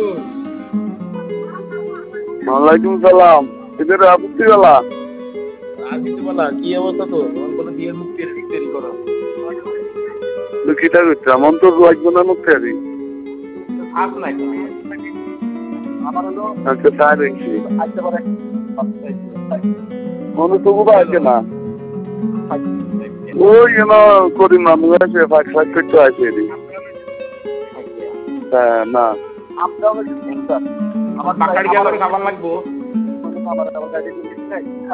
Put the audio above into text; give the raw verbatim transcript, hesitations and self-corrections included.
ওয়ালাইকুম সালাম। এদের আপত্তি বলা রাজনীতি বলা কি অবস্থা তো কোনো বিয়ের মুক্তি তৈরি করো দুঃখিতা করছে এমন তো লাগবে না মুক্তি আরি থাক না আমার হলো আচ্ছা তাই দেখছি আসতে পারে মনে তবু আছে না ওই যেন করি মামু আছে ফাঁক ফাঁক করতে আছে হ্যাঁ না আমার বাকাড়ি খাবার লাগবো